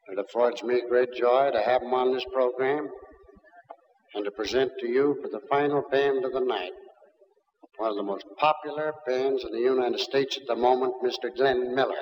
It affords me great joy to have him on this program and to present to you for the final band of the night one of the most popular bands in the United States at the moment, Mr. Glenn Miller.